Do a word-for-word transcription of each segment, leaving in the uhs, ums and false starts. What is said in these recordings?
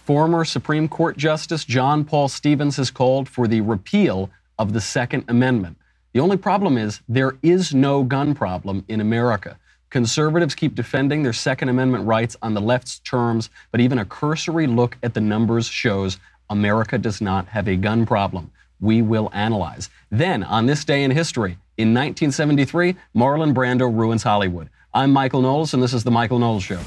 Former Supreme Court Justice John Paul Stevens has called for the repeal of the Second Amendment. The only problem is there is no gun problem in America. Conservatives keep defending their Second Amendment rights on the left's terms, but even a cursory look at the numbers shows America does not have a gun problem. We will analyze. Then, on this day in history, in nineteen seventy-three, Marlon Brando ruins Hollywood. I'm Michael Knowles, and this is The Michael Knowles Show.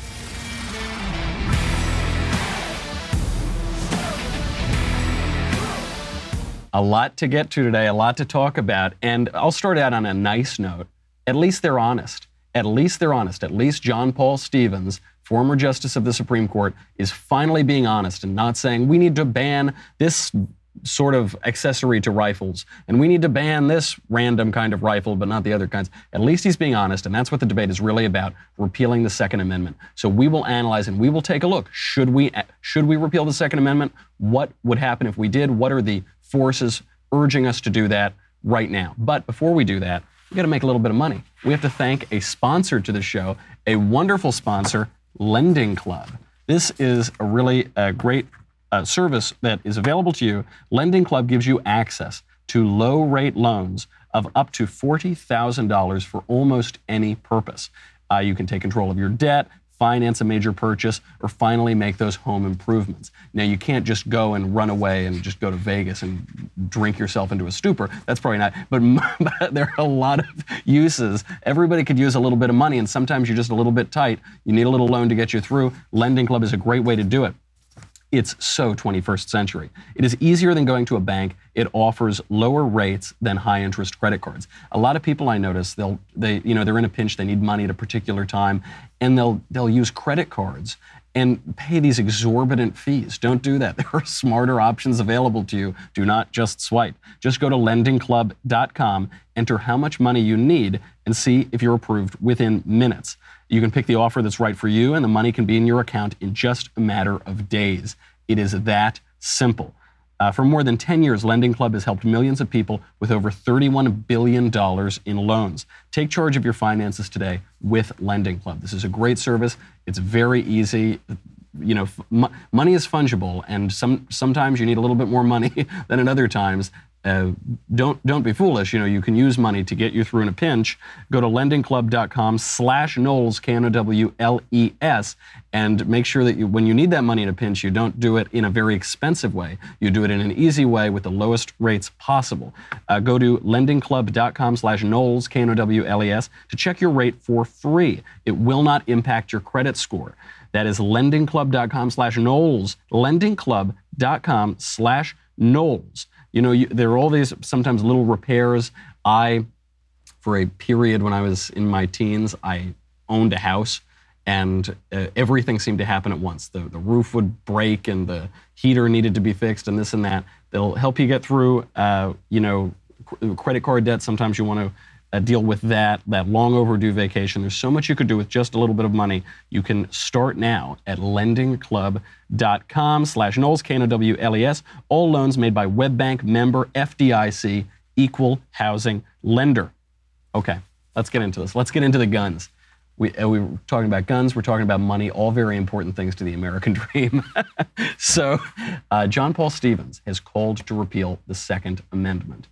A lot to get to today, a lot to talk about, and I'll start out on a nice note. At least they're honest. At least they're honest. At least John Paul Stevens, former Justice of the Supreme Court, is finally being honest and not saying we need to ban this sort of accessory to rifles, and we need to ban this random kind of rifle, but not the other kinds. At least he's being honest, and that's what the debate is really about, repealing the Second Amendment. So we will analyze and we will take a look. Should we, should we repeal the Second Amendment? What would happen if we did? What are the forces urging us to do that right now? But before we do that, we got to make a little bit of money. We have to thank a sponsor to the show, a wonderful sponsor, Lending Club. This is a really uh, great uh, service that is available to you. Lending Club gives you access to low-rate loans of up to forty thousand dollars for almost any purpose. Uh, you can take control of your debt, finance a major purchase, or finally make those home improvements. Now, you can't just go and run away and just go to Vegas and drink yourself into a stupor. That's probably not, but, but there are a lot of uses. Everybody could use a little bit of money, and sometimes you're just a little bit tight. You need a little loan to get you through. Lending Club is a great way to do it. It's so twenty-first century. It is easier than going to a bank. It offers lower rates than high-interest credit cards. A lot of people I notice, they'll, they, you know, they're in a pinch, they need money at a particular time, and they'll, they'll use credit cards and pay these exorbitant fees. Don't do that. There are smarter options available to you. Do not just swipe. Just go to lending club dot com, enter how much money you need, and see if you're approved within minutes. You can pick the offer that's right for you, and the money can be in your account in just a matter of days. It is that simple. Uh, for more than ten years, Lending Club has helped millions of people with over thirty-one billion dollars in loans. Take charge of your finances today with Lending Club. This is a great service. It's very easy. You know, m- money is fungible, and some sometimes you need a little bit more money than at other times. Uh, don't don't be foolish. You know, you can use money to get you through in a pinch. Go to lending club dot com slash Knowles, K N O W L E S, and make sure that you, when you need that money in a pinch, you don't do it in a very expensive way. You do it in an easy way with the lowest rates possible. Uh, go to lending club dot com slash Knowles, K N O W L E S, to check your rate for free. It will not impact your credit score. That is lending club dot com slash Knowles, lending club dot com slash Knowles. You know, you, there are all these sometimes little repairs. I, for a period when I was in my teens, I owned a house, and uh, everything seemed to happen at once. The, the roof would break, and the heater needed to be fixed, and this and that. They'll help you get through, uh, you know, c- credit card debt. Sometimes you want to uh, deal with that, that long overdue vacation. There's so much you could do with just a little bit of money. You can start now at lending club dot com slash Knowles, K N O W L E S. All loans made by WebBank member F D I C, equal housing lender. Okay, let's get into this. Let's get into the guns. We, uh, we were talking about guns, we're talking about money, all very important things to the American dream. So, uh, John Paul Stevens has called to repeal the Second Amendment.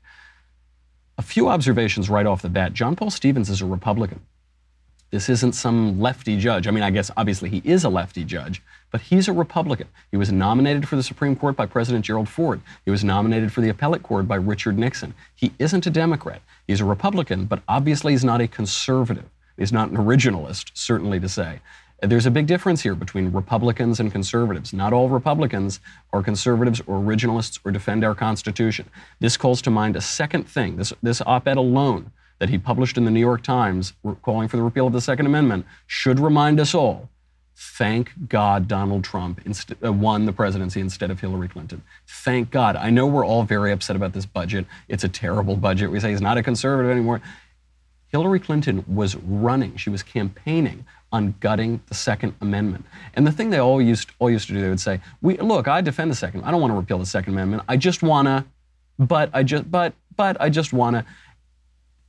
A few observations right off the bat. John Paul Stevens is a Republican. This isn't some lefty judge. I mean, I guess obviously he is a lefty judge, but he's a Republican. He was nominated for the Supreme Court by President Gerald Ford. He was nominated for the appellate court by Richard Nixon. He isn't a Democrat. He's a Republican, but obviously he's not a conservative. He's not an originalist, certainly to say. There's a big difference here between Republicans and conservatives. Not all Republicans are conservatives or originalists or defend our Constitution. This calls to mind a second thing. This, this op-ed alone that he published in the New York Times calling for the repeal of the Second Amendment should remind us all, thank God Donald Trump inst- uh, won the presidency instead of Hillary Clinton. Thank God. I know we're all very upset about this budget. It's a terrible budget. We say he's not a conservative anymore. Hillary Clinton was running. She was campaigning on gutting the Second Amendment. And the thing they all used, all used to do, they would say, "We look, I defend the Second. I don't want to repeal the Second Amendment. I just want to, but I just, but, but I just want to."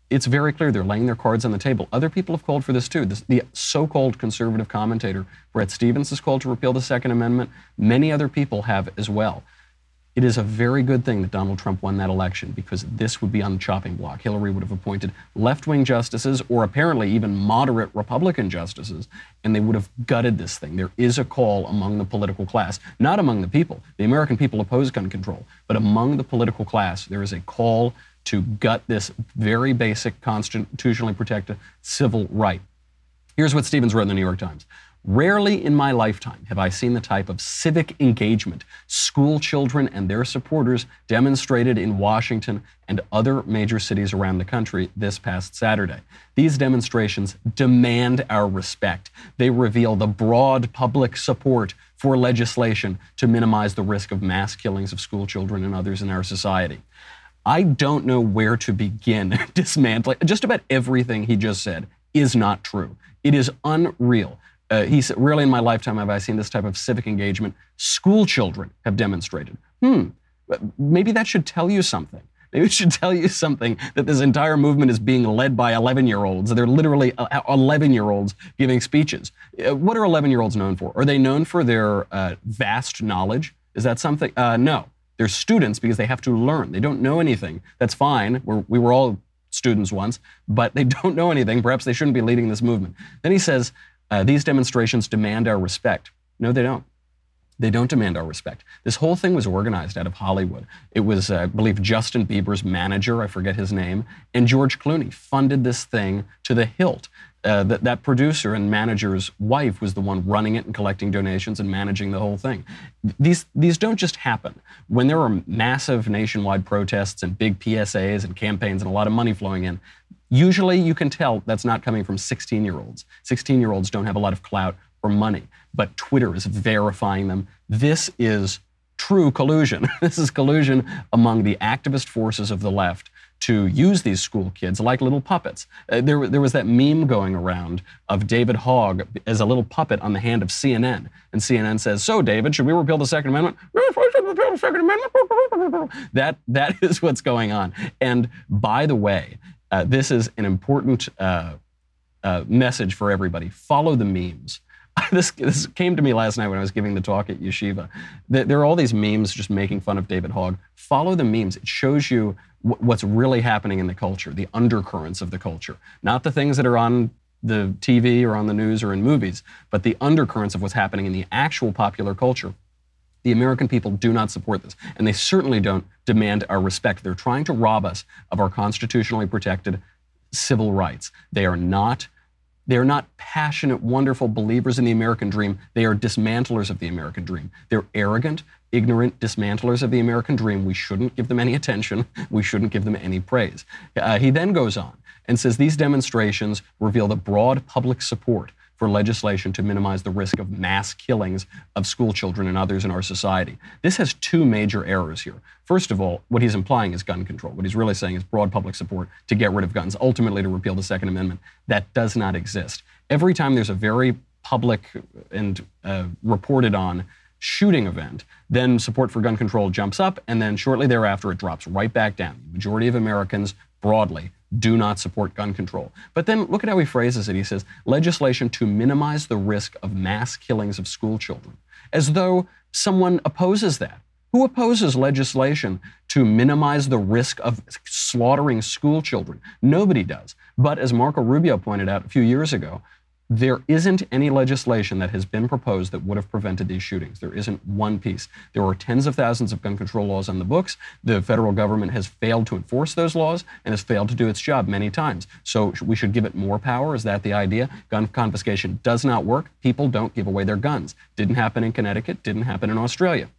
It's very clear they're laying their cards on the table. Other people have called for this too. This, the so-called conservative commentator Bret Stephens has called to repeal the Second Amendment. Many other people have as well. It is a very good thing that Donald Trump won that election, because this would be on the chopping block. Hillary would have appointed left-wing justices, or apparently even moderate Republican justices, and they would have gutted this thing. There is a call among the political class, not among the people. The American people oppose gun control, but among the political class, there is a call to gut this very basic constitutionally protected civil right. Here's what Stephens wrote in the New York Times. Rarely in my lifetime have I seen the type of civic engagement school children and their supporters demonstrated in Washington and other major cities around the country this past Saturday. These demonstrations demand our respect. They reveal the broad public support for legislation to minimize the risk of mass killings of school children and others in our society. I don't know where to begin dismantling. Just about everything he just said is not true. It is unreal. Uh, he said, rarely in my lifetime have I seen this type of civic engagement school children have demonstrated. Hmm, maybe that should tell you something. Maybe it should tell you something that this entire movement is being led by eleven-year-olds. They're literally eleven-year-olds giving speeches. Uh, what are eleven-year-olds known for? Are they known for their uh, vast knowledge? Is that something? Uh, no. They're students because they have to learn. They don't know anything. That's fine. We're, we were all students once, but they don't know anything. Perhaps they shouldn't be leading this movement. Then he says, uh, these demonstrations demand our respect. No, they don't. They don't demand our respect. This whole thing was organized out of Hollywood. It was, uh, I believe, Justin Bieber's manager, I forget his name, and George Clooney funded this thing to the hilt. Uh, that, that producer and manager's wife was the one running it and collecting donations and managing the whole thing. These, these don't just happen. When there are massive nationwide protests and big P S As and campaigns and a lot of money flowing in, usually you can tell that's not coming from sixteen-year-olds. sixteen-year-olds don't have a lot of clout or money, but Twitter is verifying them. This is true collusion. This is collusion among the activist forces of the left to use these school kids like little puppets. Uh, there, there was that meme going around of David Hogg as a little puppet on the hand of C N N. And C N N says, so David, should we repeal the Second Amendment? Yes, we should repeal the Second Amendment. That, that is what's going on. And by the way, uh, this is an important uh, uh, message for everybody. Follow the memes. This, this came to me last night when I was giving the talk at Yeshiva. There are all these memes just making fun of David Hogg. Follow the memes. It shows you what's really happening in the culture, the undercurrents of the culture. Not the things that are on the T V or on the news or in movies, but the undercurrents of what's happening in the actual popular culture. The American people do not support this, and they certainly don't demand our respect. They're trying to rob us of our constitutionally protected civil rights. They are not They are not passionate, wonderful believers in the American dream. They are dismantlers of the American dream. They're arrogant, ignorant dismantlers of the American dream. We shouldn't give them any attention. We shouldn't give them any praise. Uh, he then goes on and says these demonstrations reveal the broad public support for legislation to minimize the risk of mass killings of school children and others in our society. This has two major errors here. First of all, what he's implying is gun control. What he's really saying is broad public support to get rid of guns, ultimately to repeal the Second Amendment. That does not exist. Every time there's a very public and uh, reported on shooting event, then support for gun control jumps up, and then shortly thereafter it drops right back down. The majority of Americans broadly do not support gun control. But then look at how he phrases it. He says, legislation to minimize the risk of mass killings of school children, as though someone opposes that. Who opposes legislation to minimize the risk of slaughtering school children? Nobody does. But as Marco Rubio pointed out a few years ago, there isn't any legislation that has been proposed that would have prevented these shootings. There isn't one piece. There are tens of thousands of gun control laws on the books. The federal government has failed to enforce those laws and has failed to do its job many times. So we should give it more power. Is that the idea? Gun confiscation does not work. People don't give away their guns. Didn't happen in Connecticut. Didn't happen in Australia.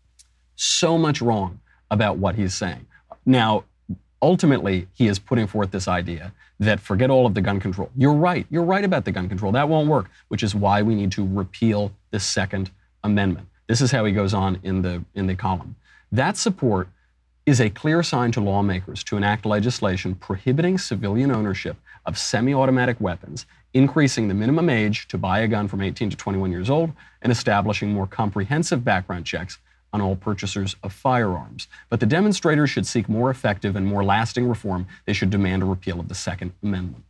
So much wrong about what he's saying. Now, ultimately, he is putting forth this idea that forget all of the gun control. You're right. You're right about the gun control. That won't work, which is why we need to repeal the Second Amendment. This is how he goes on in the, in the column. That support is a clear sign to lawmakers to enact legislation prohibiting civilian ownership of semi-automatic weapons, increasing the minimum age to buy a gun from eighteen to twenty-one years old, and establishing more comprehensive background checks on all purchasers of firearms. But the demonstrators should seek more effective and more lasting reform. They should demand a repeal of the Second Amendment.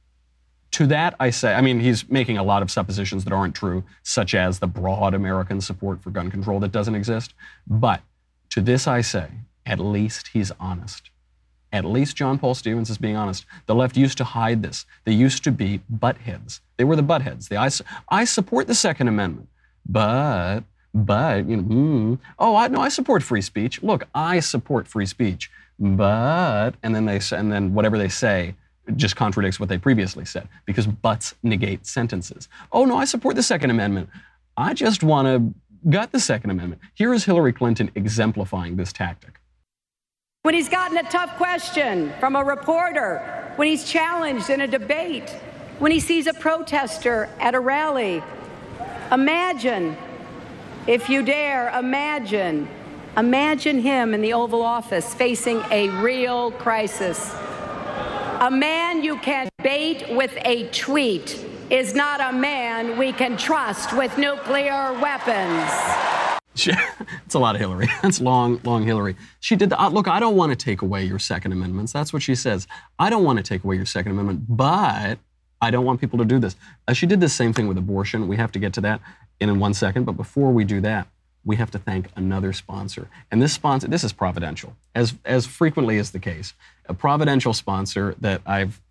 To that, I say, I mean, he's making a lot of suppositions that aren't true, such as the broad American support for gun control that doesn't exist. But to this, I say, at least he's honest. At least John Paul Stevens is being honest. The left used to hide this. They used to be buttheads. They were the buttheads. They, I, I support the Second Amendment, but, but, you know, mm, oh, I, no, I support free speech. Look, I support free speech, but, and then they say, and then whatever they say just contradicts what they previously said, because buts negate sentences. Oh, no, I support the Second Amendment. I just want to gut the Second Amendment. Here is Hillary Clinton exemplifying this tactic. When he's gotten a tough question from a reporter, when he's challenged in a debate, when he sees a protester at a rally, imagine, if you dare, imagine, imagine him in the Oval Office facing a real crisis. A man you can bait with a tweet is not a man we can trust with nuclear weapons. It's a lot of Hillary. That's long, long Hillary. She did the, uh, look, I don't want to take away your Second Amendments. That's what she says. I don't want to take away your Second Amendment, but I don't want people to do this. Uh, she did the same thing with abortion. We have to get to that in, in one second. But before we do that, we have to thank another sponsor. And this sponsor, this is Providential, as, as frequently is the case. A Providential sponsor that I've,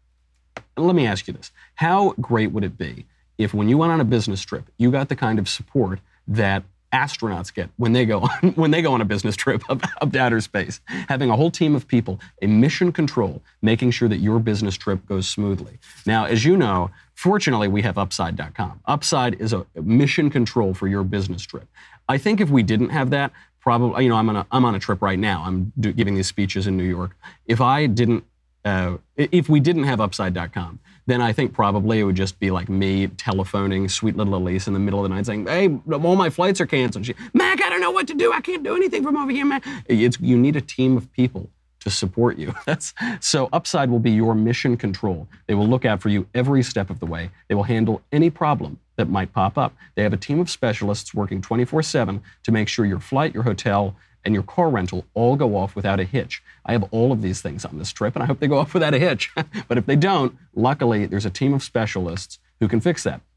let me ask you this. How great would it be if when you went on a business trip, you got the kind of support that astronauts get when they go on, when they go on a business trip up, up to outer space, having a whole team of people, a mission control, making sure that your business trip goes smoothly. Now, as you know, fortunately, we have Upside dot com. Upside is a mission control for your business trip. I think if we didn't have that, probably, you know, I'm on a, I'm on a trip right now. I'm do, giving these speeches in New York. If I didn't, uh, if we didn't have Upside dot com, then I think probably it would just be like me telephoning sweet little Elise in the middle of the night saying, hey, all my flights are canceled. She, Mac, I don't know what to do. I can't do anything from over here, Mac. It's, you need a team of people to support you. That's, so Upside will be your mission control. They will look out for you every step of the way. They will handle any problem that might pop up. They have a team of specialists working twenty-four seven to make sure your flight, your hotel, and your car rental all go off without a hitch. I have all of these things on this trip, and I hope they go off without a hitch. But if they don't, luckily, there's a team of specialists who can fix that.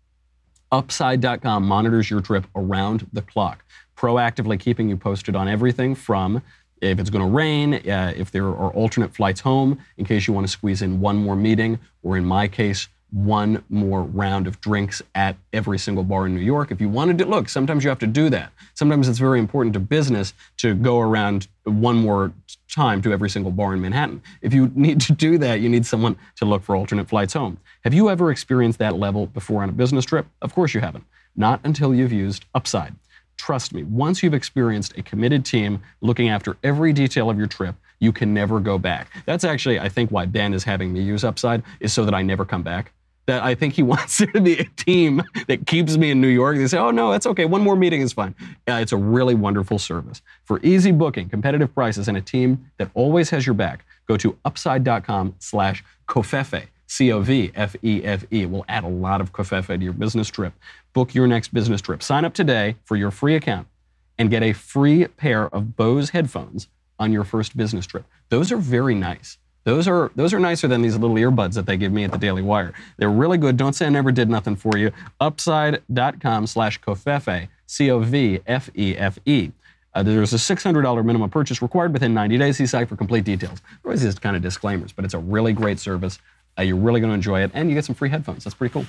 Upside dot com monitors your trip around the clock, proactively keeping you posted on everything from if it's going to rain, uh, if there are alternate flights home, in case you want to squeeze in one more meeting, or in my case, one more round of drinks at every single bar in New York. If you wanted to, look, sometimes you have to do that. Sometimes it's very important to business to go around one more time to every single bar in Manhattan. If you need to do that, you need someone to look for alternate flights home. Have you ever experienced that level before on a business trip? Of course you haven't. Not until you've used Upside. Trust me, once you've experienced a committed team looking after every detail of your trip, you can never go back. That's actually, I think, why Ben is having me use Upside, is so that I never come back. That I think he wants there to be a team that keeps me in New York. They say, oh, no, that's okay. One more meeting is fine. Uh, it's a really wonderful service. For easy booking, competitive prices, and a team that always has your back, go to upside dot com slash covfefe, C O V F E F E. It will add a lot of covfefe to your business trip. Book your next business trip. Sign up today for your free account and get a free pair of Bose headphones on your first business trip. Those are very nice. Those are those are nicer than these little earbuds that they give me at the Daily Wire. They're really good. Don't say I never did nothing for you. upside dot com slash covfefe, C O V F E F E. Uh, there's a six hundred dollars minimum purchase required within ninety days. See site for complete details. Always these kind of disclaimers, but it's a really great service. Uh, you're really going to enjoy it, and you get some free headphones. That's pretty cool.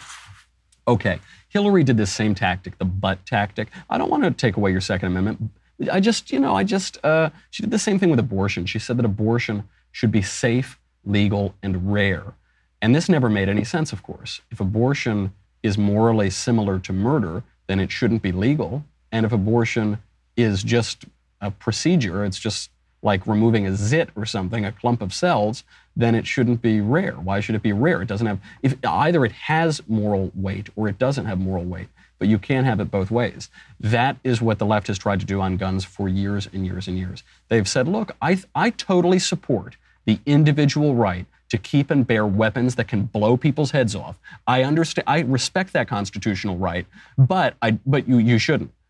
Okay, Hillary did this same tactic, the butt tactic. I don't want to take away your Second Amendment. I just, you know, I just, uh, she did the same thing with abortion. She said that abortion should be safe, legal, and rare. And this never made any sense, of course. If abortion is morally similar to murder, then it shouldn't be legal. And if abortion is just a procedure, it's just like removing a zit or something, a clump of cells, then it shouldn't be rare. Why should it be rare? It doesn't have, if either it has moral weight or it doesn't have moral weight, but you can't have it both ways. That is what the left has tried to do on guns for years and years and years. They've said, look, I, I totally support the individual right to keep and bear weapons that can blow people's heads off. I understand, I respect that constitutional right, but I, but you, you shouldn't.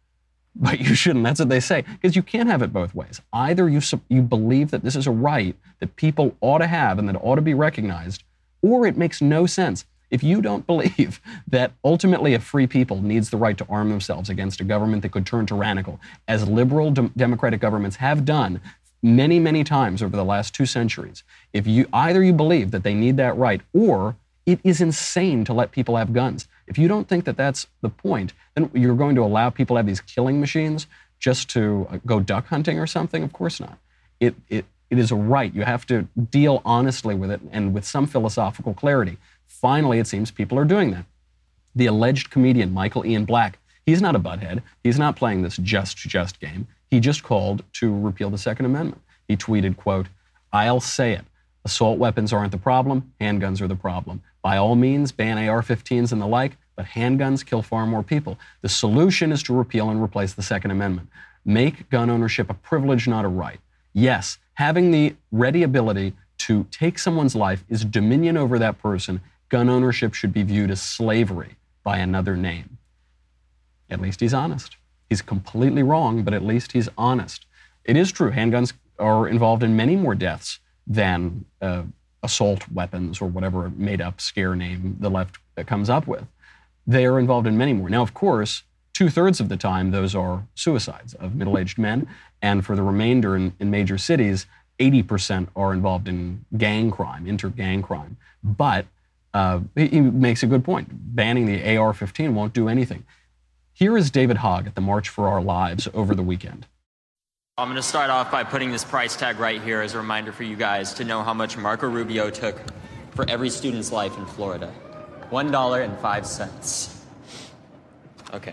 but you shouldn't. That's what they say. Because you can't have it both ways. Either you you believe that this is a right that people ought to have and that ought to be recognized, or it makes no sense. If you don't believe that ultimately a free people needs the right to arm themselves against a government that could turn tyrannical, as liberal de- democratic governments have done many, many times over the last two centuries, if you either you believe that they need that right, or it is insane to let people have guns. If you don't think that that's the point, then you're going to allow people to have these killing machines just to uh, go duck hunting or something? Of course not. It, it, it is a right. You have to deal honestly with it and with some philosophical clarity. Finally, it seems people are doing that. The alleged comedian Michael Ian Black, he's not a butthead. He's not playing this just, just game. He just called to repeal the Second Amendment. He tweeted, quote, "I'll say it. Assault weapons aren't the problem. Handguns are the problem. By all means, ban A R fifteens and the like, but handguns kill far more people. The solution is to repeal and replace the Second Amendment. Make gun ownership a privilege, not a right. Yes, having the ready ability to take someone's life is dominion over that person. Gun ownership should be viewed as slavery by another name." At least he's honest. He's completely wrong, but at least he's honest. It is true, handguns are involved in many more deaths than uh, assault weapons or whatever made-up scare name the left comes up with. They are involved in many more. Now, of course, two-thirds of the time, those are suicides of middle-aged men, and for the remainder in, in major cities, eighty percent are involved in gang crime, inter-gang crime. But uh, he, he makes a good point. Banning the A R fifteen won't do anything. Here is David Hogg at the March for Our Lives over the weekend. I'm going to start off by putting this price tag right here as a reminder for you guys to know how much Marco Rubio took for every student's life in Florida. one dollar and five cents. Okay.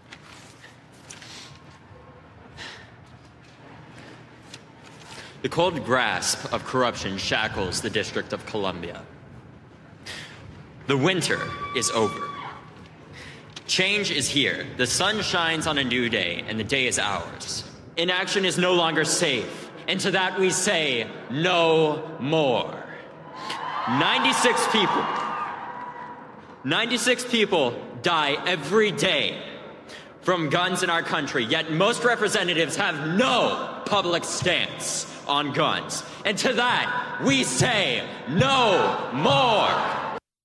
The cold grasp of corruption shackles the District of Columbia. The winter is over. Change is here. The sun shines on a new day, and the day is ours. Inaction is no longer safe, and to that we say, no more. ninety-six people, ninety-six people die every day from guns in our country, yet most representatives have no public stance on guns. And to that, we say, no more.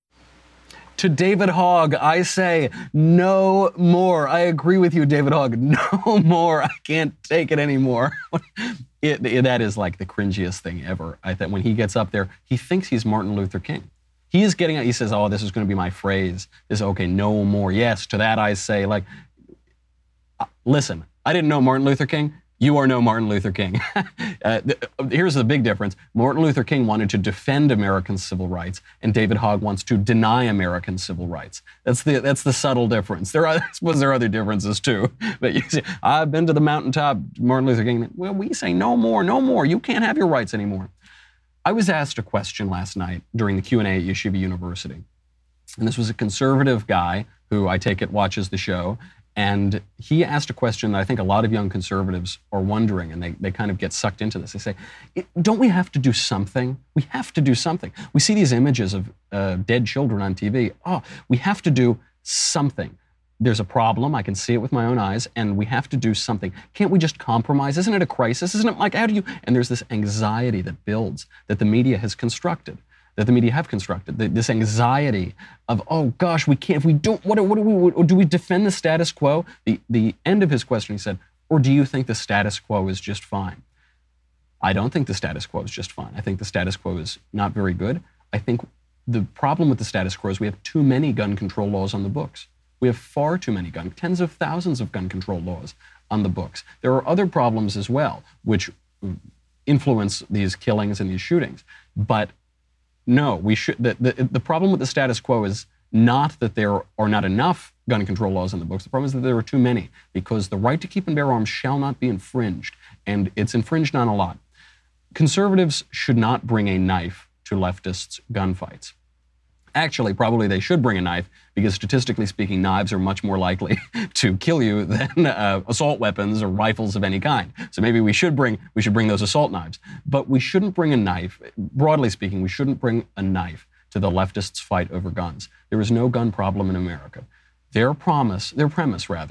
To David Hogg, I say, no more. I agree with you, David Hogg. No more. I can't take it anymore. it, it, that is like the cringiest thing ever. I think when he gets up there, he thinks he's Martin Luther King. He is getting, he says, oh, this is going to be my phrase. This is okay, no more. Yes, to that I say, like, uh, listen, I didn't know Martin Luther King. You are no Martin Luther King. uh, th- here's the big difference. Martin Luther King wanted to defend American civil rights, and David Hogg wants to deny American civil rights. That's the that's the subtle difference. There are, I suppose there are other differences too. But you see, I've been to the mountaintop, Martin Luther King. Well, we say no more, no more. You can't have your rights anymore. I was asked a question last night during the Q and A at Yeshiva University. And this was a conservative guy who I take it watches the show. And he asked a question that I think a lot of young conservatives are wondering, and they, they kind of get sucked into this. They say, don't we have to do something? We have to do something. We see these images of uh, dead children on T V. Oh, we have to do something. There's a problem. I can see it with my own eyes, and we have to do something. Can't we just compromise? Isn't it a crisis? Isn't it like, how do you? And there's this anxiety that builds that the media has constructed. that the media have constructed, the, this anxiety of, oh gosh, we can't, if we don't, what, what do we, or do we defend the status quo? The, the end of his question, he said, or do you think the status quo is just fine? I don't think the status quo is just fine. I think the status quo is not very good. I think the problem with the status quo is we have too many gun control laws on the books. We have far too many gun, tens of thousands of gun control laws on the books. There are other problems as well, which influence these killings and these shootings. But no, we should. The, the, the problem with the status quo is not that there are not enough gun control laws on the books. The problem is that there are too many, because the right to keep and bear arms shall not be infringed, and it's infringed on a lot. Conservatives should not bring a knife to leftists' gunfights. Actually, probably they should bring a knife, because statistically speaking, knives are much more likely to kill you than uh, assault weapons or rifles of any kind. So maybe we should bring we should bring those assault knives. But we shouldn't bring a knife. Broadly speaking, we shouldn't bring a knife to the leftists' fight over guns. There is no gun problem in America. Their promise, their premise rather,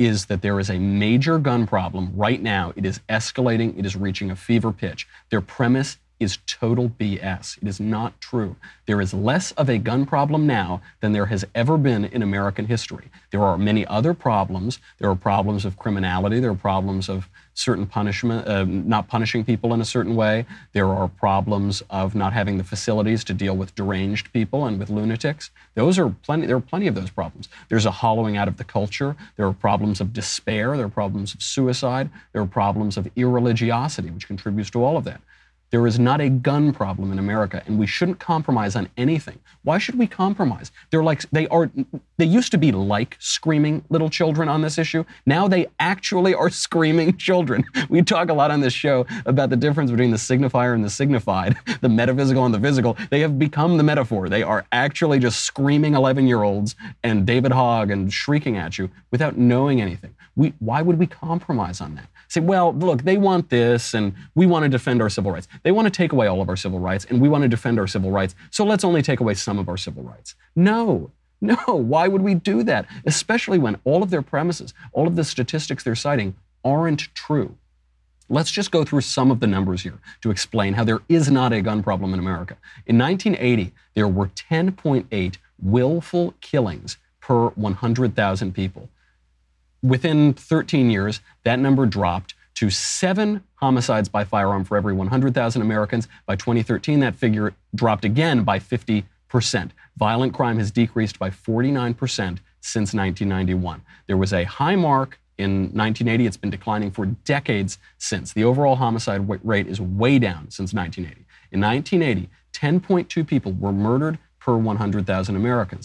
is that there is a major gun problem right now. It is escalating. It is reaching a fever pitch. Their premise is total B S. It is not true. There is less of a gun problem now than there has ever been in American history. There are many other problems. There are problems of criminality. There are problems of certain punishment, uh, not punishing people in a certain way. There are problems of not having the facilities to deal with deranged people and with lunatics. Those are plenty. There are plenty of those problems. There's a hollowing out of the culture. There are problems of despair. There are problems of suicide. There are problems of irreligiosity, which contributes to all of that. There is not a gun problem in America, and we shouldn't compromise on anything. Why should we compromise? They're like, they are, they used to be like screaming little children on this issue. Now they actually are screaming children. We talk a lot on this show about the difference between the signifier and the signified, the metaphysical and the physical. They have become the metaphor. They are actually just screaming eleven-year-olds and David Hogg and shrieking at you without knowing anything. We, why would we compromise on that? Say, well, look, they want this, and we want to defend our civil rights. They want to take away all of our civil rights, and we want to defend our civil rights, so let's only take away some of our civil rights. No, no, why would we do that? Especially when all of their premises, all of the statistics they're citing aren't true. Let's just go through some of the numbers here to explain how there is not a gun problem in America. In nineteen eighty, there were ten point eight willful killings per one hundred thousand people. Within thirteen years, that number dropped to seven homicides by firearm for every one hundred thousand Americans. By twenty thirteen, that figure dropped again by fifty percent. Violent crime has decreased by forty-nine percent since nineteen ninety-one. There was a high mark in nineteen eighty. It's been declining for decades since. The overall homicide rate is way down since nineteen eighty. In nineteen eighty, ten point two people were murdered per one hundred thousand Americans.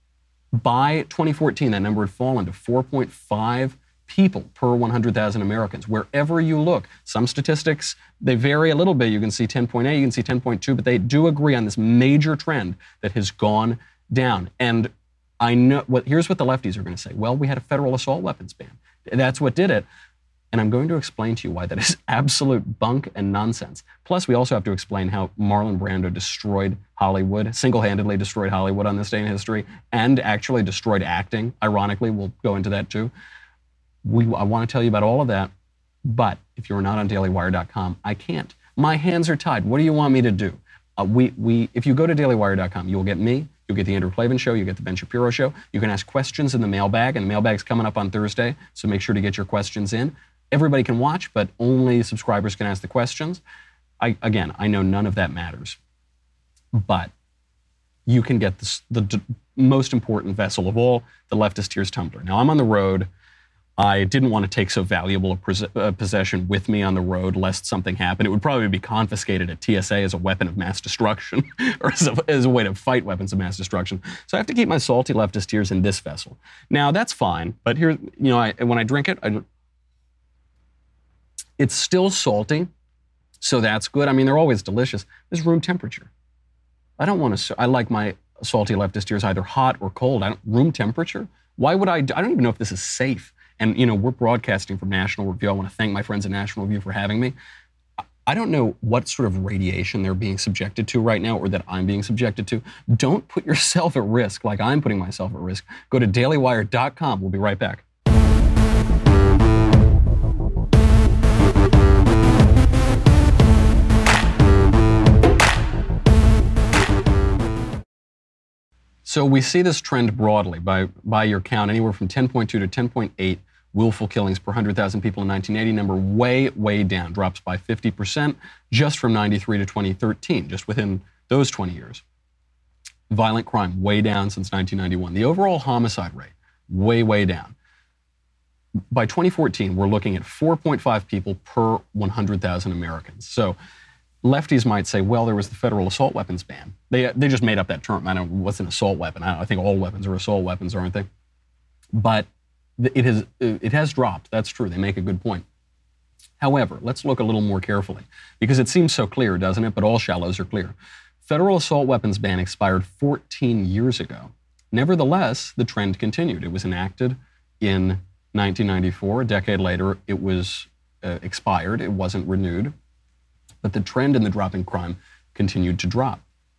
By twenty fourteen, that number had fallen to four point five people per one hundred thousand Americans. Wherever you look, some statistics, they vary a little bit. You can see ten point eight, you can see ten point two, but they do agree on this major trend that has gone down. And I know what, here's what the lefties are going to say. Well, we had a federal assault weapons ban. That's what did it. And I'm going to explain to you why that is absolute bunk and nonsense. Plus, we also have to explain how Marlon Brando destroyed Hollywood, single-handedly destroyed Hollywood on this day in history, and actually destroyed acting. Ironically, we'll go into that too. We, I want to tell you about all of that, but if you're not on daily wire dot com, I can't. My hands are tied. What do you want me to do? Uh, we, we, if you go to daily wire dot com, you'll get me, you'll get the Andrew Klavan Show, you'll get the Ben Shapiro Show. You can ask questions in the mailbag, and the mailbag's coming up on Thursday, so make sure to get your questions in. Everybody can watch, but only subscribers can ask the questions. I, again, I know none of that matters, but you can get this, the d- most important vessel of all, the Leftist Tears Tumbler. Now, I'm on the road. I didn't want to take so valuable a, pres- a possession with me on the road lest something happen. It would probably be confiscated at T S A as a weapon of mass destruction or as a, as a way to fight weapons of mass destruction. So I have to keep my salty Leftist Tears in this vessel. Now, that's fine, but here, you know, I, when I drink it, I, it's still salty, so that's good. I mean, they're always delicious. It's room temperature. I don't want to, I like my salty Leftist Tears either hot or cold. I don't, room temperature? Why would I, I don't even know if this is safe. And, you know, we're broadcasting from National Review. I want to thank my friends at National Review for having me. I don't know what sort of radiation they're being subjected to right now or that I'm being subjected to. Don't put yourself at risk like I'm putting myself at risk. Go to daily wire dot com. We'll be right back. So we see this trend broadly by, by your count, anywhere from ten point two to ten point eight willful killings per one hundred thousand people in nineteen eighty. Number way, way down, drops by fifty percent just from ninety-three to twenty thirteen, just within those twenty years. Violent crime, way down since nineteen ninety-one. The overall homicide rate, way, way down. By twenty fourteen, we're looking at four point five people per one hundred thousand Americans. So lefties might say, well, there was the federal assault weapons ban. They they just made up that term. I don't know what's an assault weapon. I, don't, I think all weapons are assault weapons, aren't they? But it has it has dropped. That's true. They make a good point. However, let's look a little more carefully because it seems so clear, doesn't it? But all shallows are clear. Federal assault weapons ban expired fourteen years ago. Nevertheless, the trend continued. It was enacted in nineteen ninety-four. A decade later, it was uh, expired. It wasn't renewed. But the trend in the dropping crime continued to drop.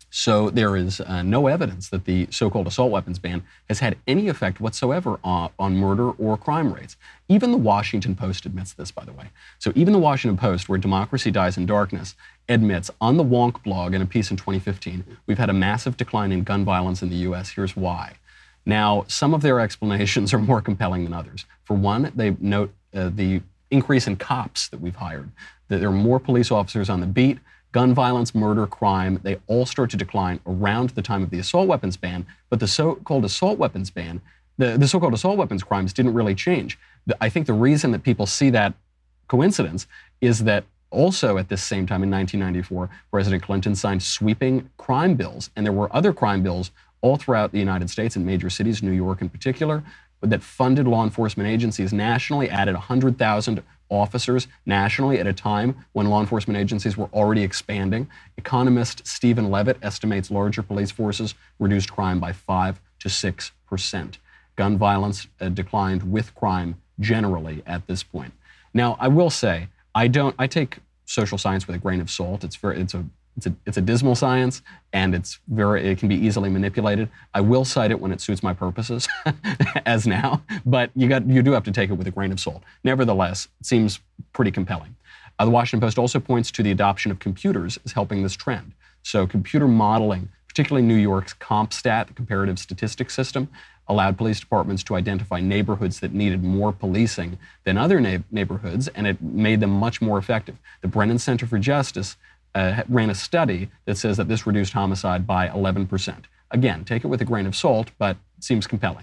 So there is uh, no evidence that the so-called assault weapons ban has had any effect whatsoever on, on murder or crime rates. Even the Washington Post admits this, by the way. So even the Washington Post, where democracy dies in darkness, admits on the Wonk blog in a piece in twenty fifteen, we've had a massive decline in gun violence in the U S. Here's why. Now, some of their explanations are more compelling than others. For one, they note uh, the increase in cops that we've hired, that there are more police officers on the beat. Gun violence, murder, crime, they all start to decline around the time of the assault weapons ban, but the so-called assault weapons ban, the, the so-called assault weapons crimes didn't really change. The, I think the reason that people see that coincidence is that also at this same time in nineteen ninety-four, President Clinton signed sweeping crime bills, and there were other crime bills all throughout the United States in major cities, New York in particular, that funded law enforcement agencies nationally, added one hundred thousand officers nationally at a time when law enforcement agencies were already expanding. Economist Stephen Levitt estimates larger police forces reduced crime by five to six percent. Gun violence uh, declined with crime generally at this point. Now, I will say, I don't, I take social science with a grain of salt. It's very, it's a It's a, it's a dismal science, and it's very, it can be easily manipulated. I will cite it when it suits my purposes, as now, but you got, you do have to take it with a grain of salt. Nevertheless, it seems pretty compelling. Uh, the Washington Post also points to the adoption of computers as helping this trend. So computer modeling, particularly New York's CompStat, the comparative statistics system, allowed police departments to identify neighborhoods that needed more policing than other na- neighborhoods, and it made them much more effective. The Brennan Center for Justice Uh, ran a study that says that this reduced homicide by eleven percent. Again, take it with a grain of salt, but it seems compelling.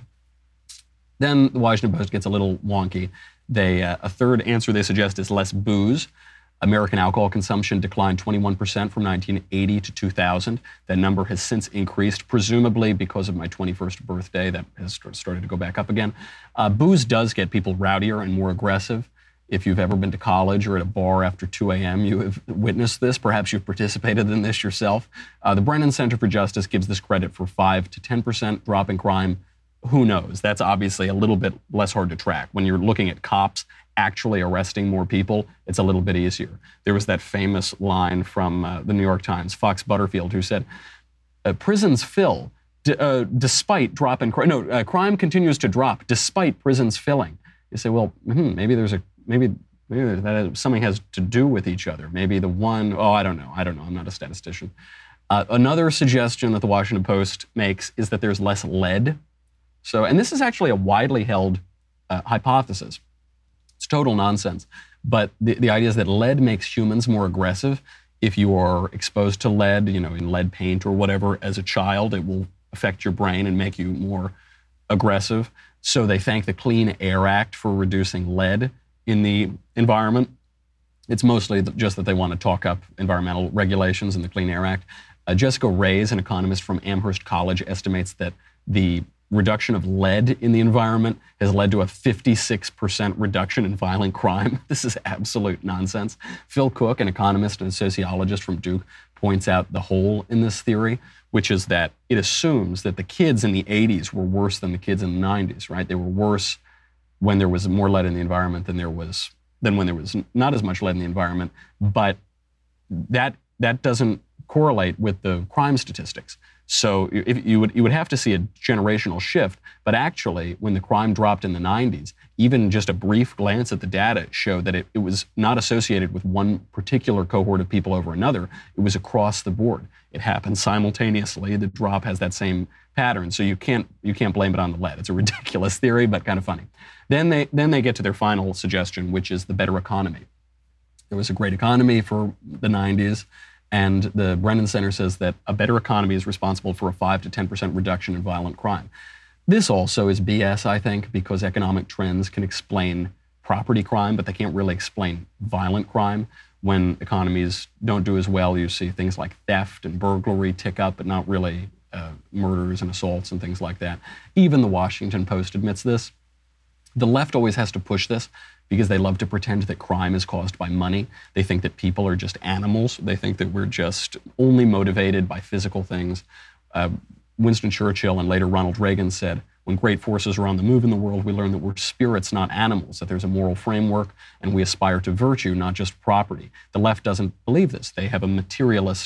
Then the Washington Post gets a little wonky. They, uh, a third answer they suggest is less booze. American alcohol consumption declined twenty-one percent from nineteen eighty to two thousand. That number has since increased, presumably because of my twenty-first birthday. That has started to go back up again. Uh, booze does get people rowdier and more aggressive. If you've ever been to college or at a bar after two a.m., you have witnessed this. Perhaps you've participated in this yourself. Uh, the Brennan Center for Justice gives this credit for five to ten percent drop in crime. Who knows? That's obviously a little bit less hard to track. When you're looking at cops actually arresting more people, it's a little bit easier. There was that famous line from uh, the New York Times, Fox Butterfield, who said, uh, prisons fill d- uh, despite drop in crime. No, uh, crime continues to drop despite prisons filling. You say, well, hmm, maybe there's a Maybe, maybe that something has to do with each other. Maybe the one, oh, I don't know. I don't know. I'm not a statistician. Uh, another suggestion that the Washington Post makes is that there's less lead. So, and this is actually a widely held uh, hypothesis. It's total nonsense. But the, the idea is that lead makes humans more aggressive. If you are exposed to lead, you know, in lead paint or whatever as a child, it will affect your brain and make you more aggressive. So they thank the Clean Air Act for reducing lead in the environment. It's mostly just that they want to talk up environmental regulations in the Clean Air Act. Uh, Jessica Reyes, an economist from Amherst College, estimates that the reduction of lead in the environment has led to a fifty-six percent reduction in violent crime. This is absolute nonsense. Phil Cook, an economist and a sociologist from Duke, points out the hole in this theory, which is that it assumes that the kids in the eighties were worse than the kids in the nineties, right? They were worse when there was more lead in the environment than there was than when there was not as much lead in the environment, but that that doesn't correlate with the crime statistics. So if you would you would have to see a generational shift, but actually when the crime dropped in the nineties, even just a brief glance at the data showed that it, it was not associated with one particular cohort of people over another. It was across the board. It happened simultaneously. The drop has that same pattern, so you can't you can't blame it on the lead. It's a ridiculous theory, but kind of funny. Then they then they get to their final suggestion, which is the better economy. There was a great economy for the nineties, and the Brennan Center says that a better economy is responsible for a five to ten percent reduction in violent crime. This also is B S, I think, because economic trends can explain property crime, but they can't really explain violent crime. When economies don't do as well, you see things like theft and burglary tick up, but not really uh, murders and assaults and things like that. Even the Washington Post admits this. The left always has to push this because they love to pretend that crime is caused by money. They think that people are just animals. They think that we're just only motivated by physical things. Uh, Winston Churchill and later Ronald Reagan said, when great forces are on the move in the world, we learn that we're spirits, not animals, that there's a moral framework, and we aspire to virtue, not just property. The left doesn't believe this. They have a materialist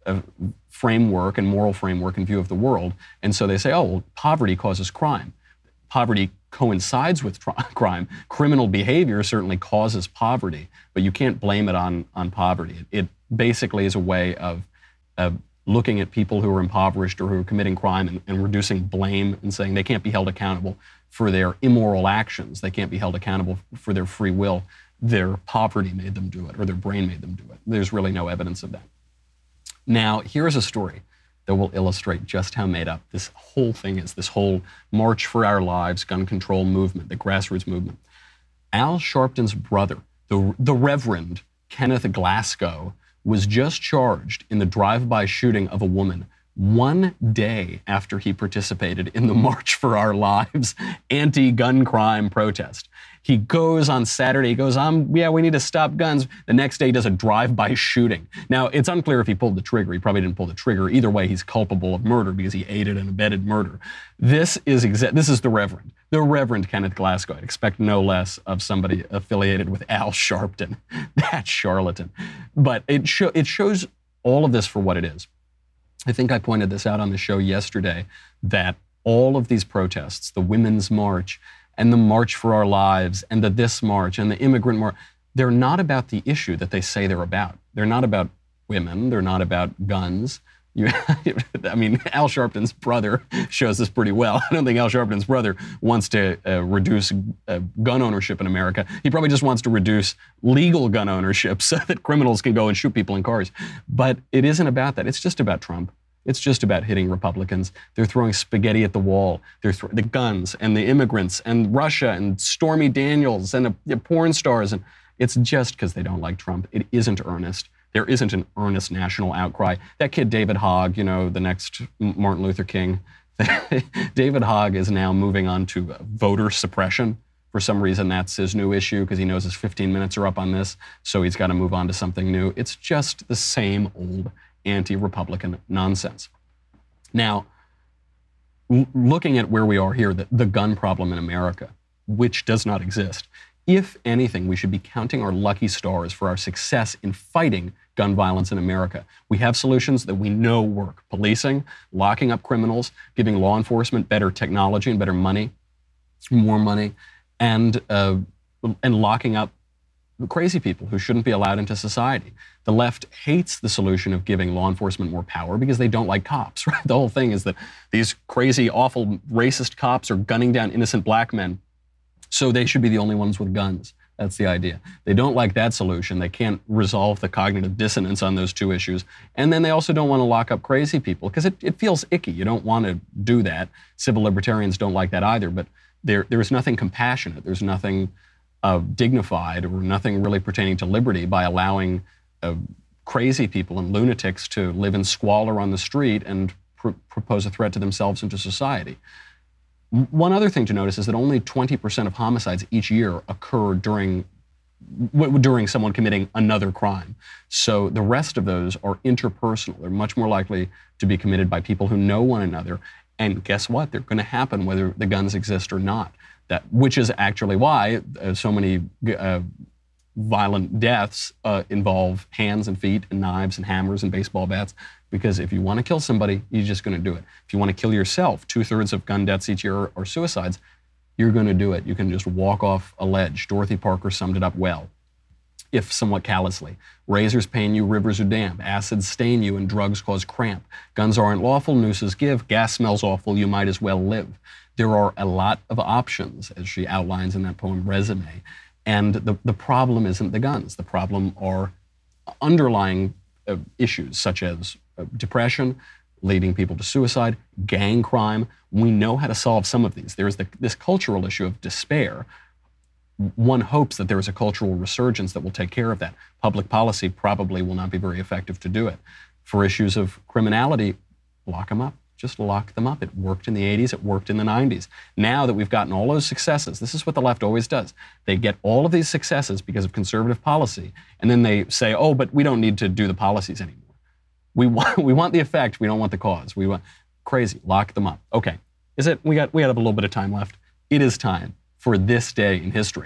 uh, framework and moral framework and view of the world. And so they say, oh, well, poverty causes crime. Poverty coincides with tr- crime. Criminal behavior certainly causes poverty, but you can't blame it on, on poverty. It, it basically is a way of, of looking at people who are impoverished or who are committing crime and, and reducing blame and saying they can't be held accountable for their immoral actions. They can't be held accountable for their free will. Their poverty made them do it, or their brain made them do it. There's really no evidence of that. Now, here's a story that will illustrate just how made up this whole thing is, this whole March for Our Lives gun control movement, the grassroots movement. Al Sharpton's brother, the, the Reverend Kenneth Glasgow, was just charged in the drive-by shooting of a woman one day after he participated in the March for Our Lives anti-gun crime protest. He goes on Saturday, he goes, um, yeah, we need to stop guns. The next day he does a drive-by shooting. Now, it's unclear if he pulled the trigger. He probably didn't pull the trigger. Either way, he's culpable of murder because he aided and abetted murder. This is exa- this is the Reverend, the Reverend Kenneth Glasgow. I'd expect no less of somebody affiliated with Al Sharpton. That charlatan. But it, sho- it shows all of this for what it is. I think I pointed this out on the show yesterday, that all of these protests, the Women's March and the March for Our Lives and the This March and the Immigrant March, they're not about the issue that they say they're about. They're not about women. They're not about guns. You, I mean, Al Sharpton's brother shows this pretty well. I don't think Al Sharpton's brother wants to uh, reduce uh, gun ownership in America. He probably just wants to reduce legal gun ownership so that criminals can go and shoot people in cars. But it isn't about that. It's just about Trump. It's just about hitting Republicans. They're throwing spaghetti at the wall. They're th- the guns and the immigrants and Russia and Stormy Daniels and the, the porn stars. And it's just because they don't like Trump. It isn't earnest. There isn't an earnest national outcry. That kid, David Hogg, you know, the next Martin Luther King, David Hogg is now moving on to voter suppression. For some reason, that's his new issue because he knows his fifteen minutes are up on this. So he's got to move on to something new. It's just the same old anti-Republican nonsense. Now, l- looking at where we are here, the, the gun problem in America, which does not exist, if anything, we should be counting our lucky stars for our success in fighting gun violence in America. We have solutions that we know work. Policing, locking up criminals, giving law enforcement better technology and better money, more money, and uh, and locking up crazy people who shouldn't be allowed into society. The left hates the solution of giving law enforcement more power because they don't like cops, right? The whole thing is that these crazy, awful, racist cops are gunning down innocent black men, so they should be the only ones with guns. That's the idea. They don't like that solution. They can't resolve the cognitive dissonance on those two issues. And then they also don't want to lock up crazy people because it, it feels icky. You don't want to do that. Civil libertarians don't like that either, but there there's nothing compassionate. There's nothing Uh, dignified or nothing really pertaining to liberty by allowing uh, crazy people and lunatics to live in squalor on the street and pr- propose a threat to themselves and to society. M- one other thing to notice is that only twenty percent of homicides each year occur during w- during someone committing another crime. So the rest of those are interpersonal. They're much more likely to be committed by people who know one another. And guess what? They're going to happen whether the guns exist or not. That, which is actually why uh, so many uh, violent deaths uh, involve hands and feet and knives and hammers and baseball bats. Because if you want to kill somebody, you're just going to do it. If you want to kill yourself, two-thirds of gun deaths each year are, are suicides, you're going to do it. You can just walk off a ledge. Dorothy Parker summed it up well, if somewhat callously. Razors pain you, rivers are damp. Acids stain you, and drugs cause cramp. Guns aren't lawful, nooses give. Gas smells awful, you might as well live. There are a lot of options, as she outlines in that poem, Resume. And the, the problem isn't the guns. The problem are underlying uh, issues such as uh, depression, leading people to suicide, gang crime. We know how to solve some of these. There's the, this cultural issue of despair. One hopes that there is a cultural resurgence that will take care of that. Public policy probably will not be very effective to do it. For issues of criminality, lock them up. Just lock them up. It worked in the eighties. It worked in the nineties. Now that we've gotten all those successes, this is what the left always does. They get all of these successes because of conservative policy, and then they say, oh, but we don't need to do the policies anymore. We want, we want the effect. We don't want the cause. We want crazy. Lock them up. Okay. Is it? We got. We have a little bit of time left. It is time for this day in history.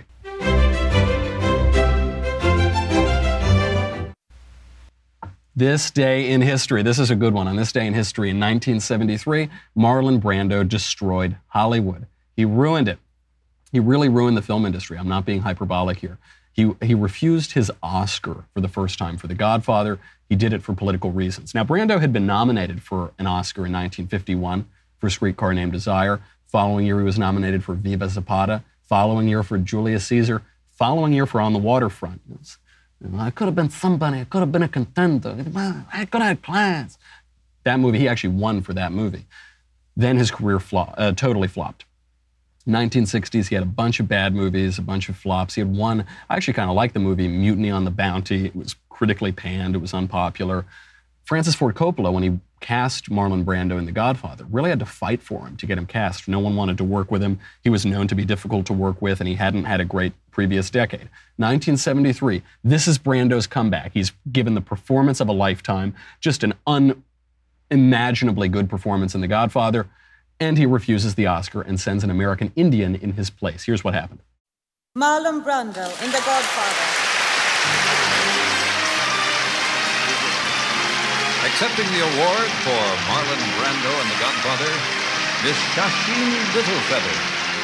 This day in history, this is a good one. On this day in history, in nineteen seventy-three, Marlon Brando destroyed Hollywood. He ruined it. He really ruined the film industry. I'm not being hyperbolic here. He, he refused his Oscar for the first time for The Godfather. He did it for political reasons. Now, Brando had been nominated for an Oscar in nineteen fifty-one for Streetcar Named Desire. Following year, he was nominated for Viva Zapata. Following year for Julius Caesar. Following year for On the Waterfront. It was, you know, I could have been somebody. I could have been a contender. I could have had plans. That movie, he actually won for that movie. Then his career flop, uh, totally flopped. nineteen sixties, he had a bunch of bad movies, a bunch of flops. He had one, I actually kind of liked the movie Mutiny on the Bounty. It was critically panned. It was unpopular. Francis Ford Coppola, when he cast Marlon Brando in The Godfather, really had to fight for him to get him cast. No one wanted to work with him. He was known to be difficult to work with, and he hadn't had a great previous decade. nineteen seventy-three, this is Brando's comeback. He's given the performance of a lifetime, just an unimaginably good performance in The Godfather, and he refuses the Oscar and sends an American Indian in his place. Here's what happened. Marlon Brando in The Godfather. Accepting the award for Marlon Brando and The Godfather, Miss Shasheen Littlefeather.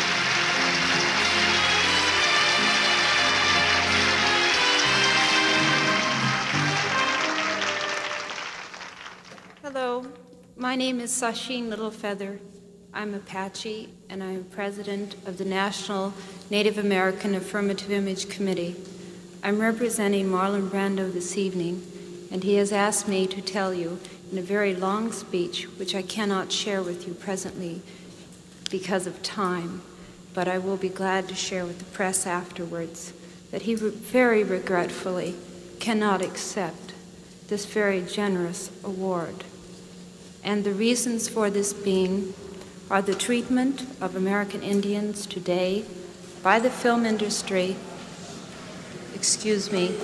Hello, my name is Shasheen Littlefeather. I'm Apache, and I'm president of the National Native American Affirmative Image Committee. I'm representing Marlon Brando this evening, and he has asked me to tell you in a very long speech, which I cannot share with you presently because of time, but I will be glad to share with the press afterwards, that he re- very regretfully cannot accept this very generous award. And the reasons for this being are the treatment of American Indians today by the film industry, excuse me,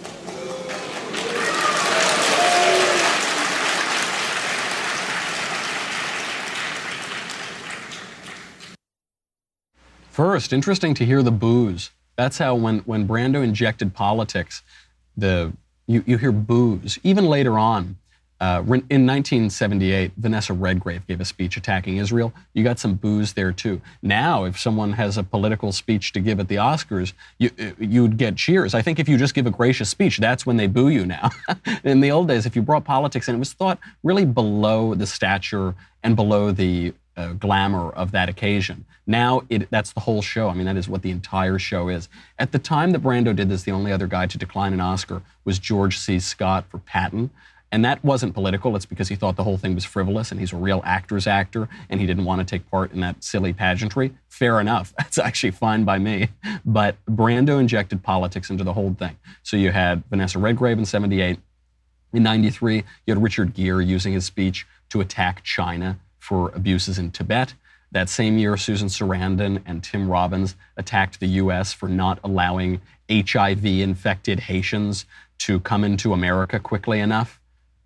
First, interesting to hear the boos. That's how when, when Brando injected politics, the you, you hear boos. Even later on, uh, in nineteen seventy-eight, Vanessa Redgrave gave a speech attacking Israel. You got some boos there too. Now, if someone has a political speech to give at the Oscars, you, you'd get cheers. I think if you just give a gracious speech, that's when they boo you now. In the old days, if you brought politics in, it was thought really below the stature and below the Uh, glamour of that occasion. Now, it, that's the whole show. I mean, that is what the entire show is. At the time that Brando did this, the only other guy to decline an Oscar was George C. Scott for Patton. And that wasn't political. It's because he thought the whole thing was frivolous, and he's a real actor's actor, and he didn't want to take part in that silly pageantry. Fair enough. That's actually fine by me. But Brando injected politics into the whole thing. So you had Vanessa Redgrave in seventy-eight. In ninety-three, you had Richard Gere using his speech to attack China for abuses in Tibet. That same year, Susan Sarandon and Tim Robbins attacked the U S for not allowing H I V-infected Haitians to come into America quickly enough.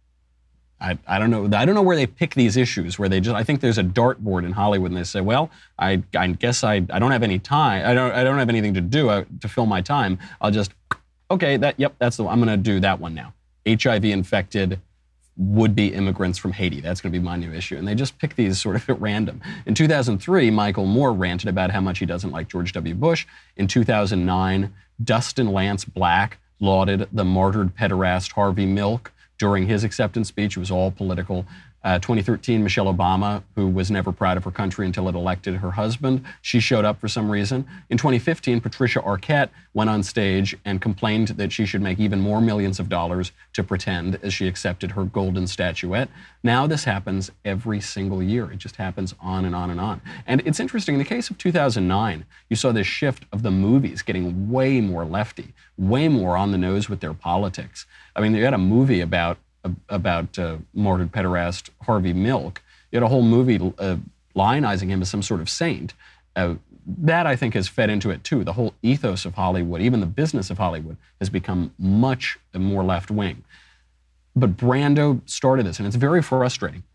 I, I don't know. I don't know where they pick these issues. Where they just, I think there's a dartboard in Hollywood, and they say, "Well, I, I guess I, I don't have any time. I don't, I don't have anything to do uh, to fill my time. I'll just, okay, that, yep, that's the. I'm going to do that one now. H I V-infected would-be immigrants from Haiti. That's going to be my new issue." And they just pick these sort of at random. In two thousand three, Michael Moore ranted about how much he doesn't like George W. Bush. In two thousand nine, Dustin Lance Black lauded the martyred pederast Harvey Milk during his acceptance speech. It was all political. Uh, twenty thirteen, Michelle Obama, who was never proud of her country until it elected her husband, she showed up for some reason. In twenty fifteen, Patricia Arquette went on stage and complained that she should make even more millions of dollars to pretend as she accepted her golden statuette. Now this happens every single year. It just happens on and on and on. And it's interesting, in the case of two thousand nine, you saw this shift of the movies getting way more lefty, way more on the nose with their politics. I mean, you had a movie about about uh, martyred pederast Harvey Milk. You had a whole movie uh, lionizing him as some sort of saint. Uh, that, I think, has fed into it, too. The whole ethos of Hollywood, even the business of Hollywood, has become much more left-wing. But Brando started this, and it's very frustrating.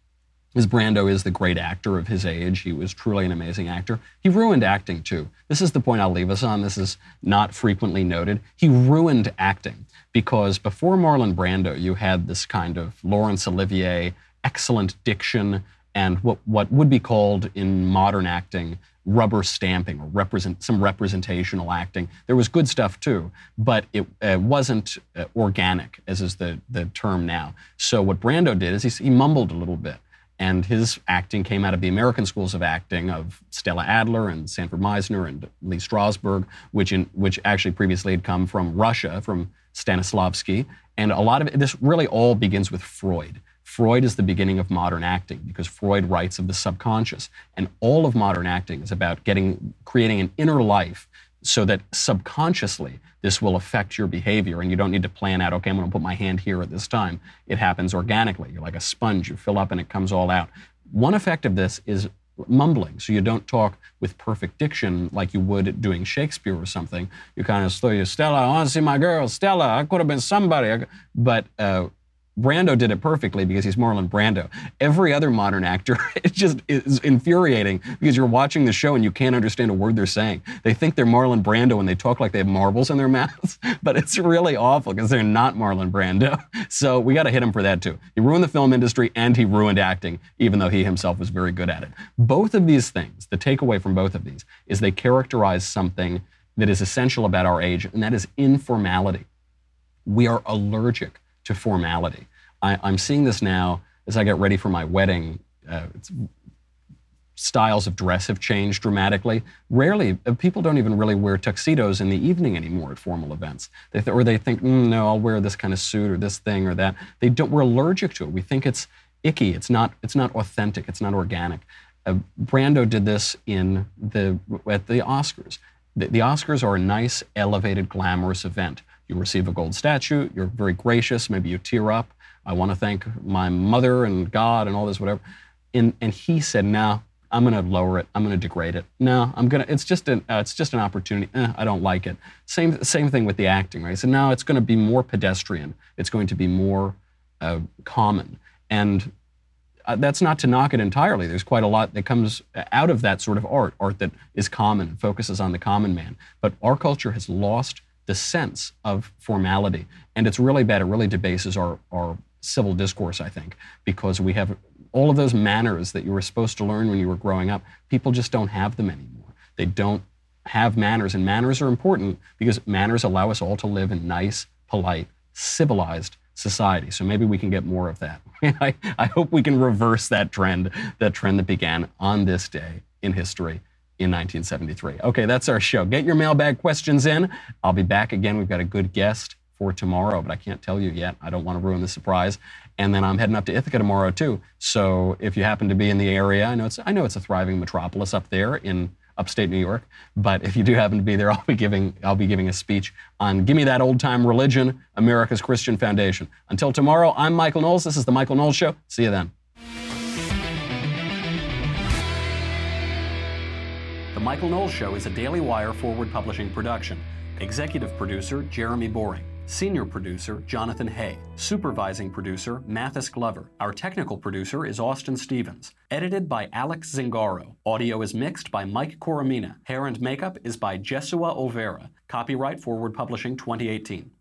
As Brando is the great actor of his age, he was truly an amazing actor. He ruined acting too. This is the point I'll leave us on. This is not frequently noted. He ruined acting because before Marlon Brando, you had this kind of Laurence Olivier, excellent diction, and what, what would be called in modern acting rubber stamping or represent some representational acting. There was good stuff too, but it uh, wasn't uh, organic, as is the, the term now. So what Brando did is he, he mumbled a little bit. And his acting came out of the American schools of acting of Stella Adler and Sanford Meisner and Lee Strasberg, which in, which actually previously had come from Russia, from Stanislavski. And a lot of it, this really all begins with Freud. Freud is the beginning of modern acting because Freud writes of the subconscious. And all of modern acting is about getting, creating an inner life so that subconsciously this will affect your behavior and you don't need to plan out, okay, I'm going to put my hand here at this time. It happens organically. You're like a sponge. You fill up and it comes all out. One effect of this is mumbling, so you don't talk with perfect diction like you would doing Shakespeare or something. You kind of slow, you, Stella, I want to see my girl. Stella, I could have been somebody. But uh, Brando did it perfectly because he's Marlon Brando. Every other modern actor, it just is infuriating because you're watching the show and you can't understand a word they're saying. They think they're Marlon Brando and they talk like they have marbles in their mouths, but it's really awful because they're not Marlon Brando. So we got to hit him for that too. He ruined the film industry and he ruined acting, even though he himself was very good at it. Both of these things, the takeaway from both of these, is they characterize something that is essential about our age, and that is informality. We are allergic to formality. I, I'm seeing this now as I get ready for my wedding. Uh, it's, styles of dress have changed dramatically. Rarely, uh, people don't even really wear tuxedos in the evening anymore at formal events. They th- or they think, mm, no, I'll wear this kind of suit or this thing or that. They don't. We're allergic to it. We think it's icky. It's not. It's not authentic. It's not organic. Uh, Brando did this in the at the Oscars. The, the Oscars are a nice, elevated, glamorous event. You receive a gold statue. You're very gracious. Maybe you tear up. I want to thank my mother and God and all this, whatever. And, and he said, no, I'm going to lower it. I'm going to degrade it. No, I'm going to, it's just an, uh, it's just an opportunity. Eh, I don't like it. Same, same thing with the acting, right? He said, no, it's going to be more pedestrian. It's going to be more uh, common. And uh, that's not to knock it entirely. There's quite a lot that comes out of that sort of art, art that is common and focuses on the common man. But our culture has lost the sense of formality. And it's really bad. It really debases our, our civil discourse, I think, because we have all of those manners that you were supposed to learn when you were growing up. People just don't have them anymore. They don't have manners, and manners are important because manners allow us all to live in nice, polite, civilized society. So maybe we can get more of that. I, I hope we can reverse that trend, that trend that began on this day in history in nineteen seventy-three. Okay, that's our show. Get your mailbag questions in. I'll be back again. We've got a good guest for tomorrow, but I can't tell you yet. I don't want to ruin the surprise. And then I'm heading up to Ithaca tomorrow too. So if you happen to be in the area, I know it's I know it's a thriving metropolis up there in upstate New York. But if you do happen to be there, I'll be giving I'll be giving a speech on Gimme That Old Time Religion, America's Christian Foundation. Until tomorrow, I'm Michael Knowles. This is The Michael Knowles Show. See you then. The Michael Knowles Show is a Daily Wire forward publishing production. Executive producer, Jeremy Boring. Senior producer, Jonathan Hay. Supervising producer, Mathis Glover. Our technical producer is Austin Stevens. Edited by Alex Zingaro. Audio is mixed by Mike Coromina. Hair and makeup is by Jesua Olvera. Copyright Forward Publishing twenty eighteen.